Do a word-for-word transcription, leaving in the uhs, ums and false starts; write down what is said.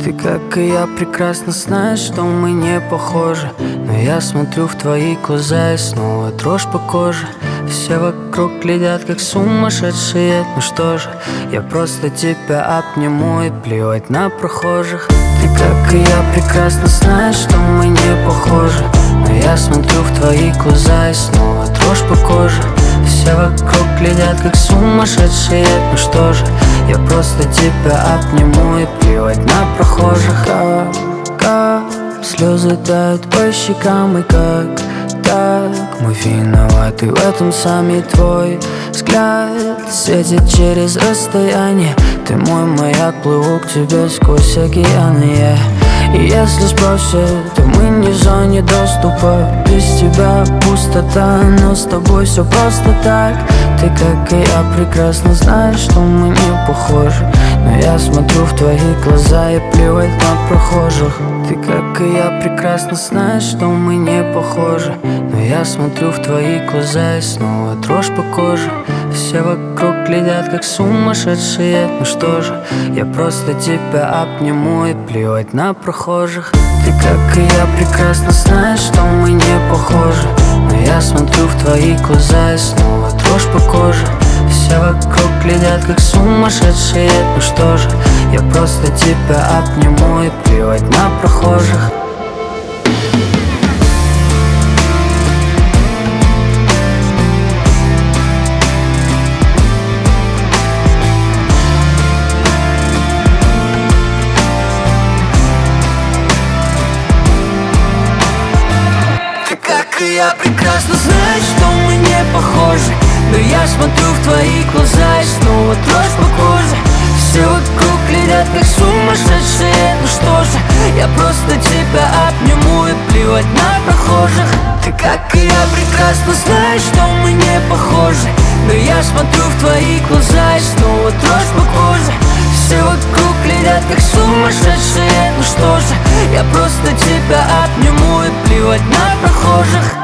Ты, как и я, прекрасно знаешь, что мы не похожи. Но я смотрю в твои глаза и снова дрожь по коже. Все вокруг глядят, как сумасшедшие. Ну что же, я просто тебя обниму и плевать на прохожих. Ты, как и я, прекрасно знаешь, что мы не похожи. Но я смотрю в твои глаза и снова дрожь по коже. Все вокруг глядят, как сумасшедшие. Ну что же, я просто тебя обниму и плевать на прохожих. Как, как слезы тают по щекам, и как так мы виноваты в этом, сами твой взгляд светит через расстояние. Ты мой маяк, плыву к тебе сквозь океаны, yeah. И если спросят, то мы не в зоне доступа. Без тебя пустота, но с тобой все просто так. Ты, как и я, прекрасно знаешь, что мы не похожи. Но я смотрю в твои глаза и плевать на прохожих. Ты, как и я, прекрасно знаешь, что мы не похожи. Но я смотрю в твои глаза и снова дрожь по коже. Все вокруг глядят, как сумасшедшие. Ну что же, я просто тебя обниму и плевать на прохожих. Ты, как и я, прекрасно знаешь, что мы не похожи. Но я смотрю в твои глаза и снова дрожь по коже. Все вокруг глядят, как сумасшедшие. Ну что же, я просто тебя обниму и плевать на прохожих. Как и я, прекрасно знаешь, что мы не похожи. Но я смотрю в твои глаза и снова дрожь по коже. Все вокруг глядят, как сумасшедшие. Ну что же, я просто тебя обниму и плевать на прохожих. Ты, как и я, прекрасно знаешь, что мы не похожи. Но я смотрю в твои глаза и снова дрожь по коже. Все вокруг глядят, как сумасшедшие. Ну что же, я просто тебя обниму и плевать на прохожих.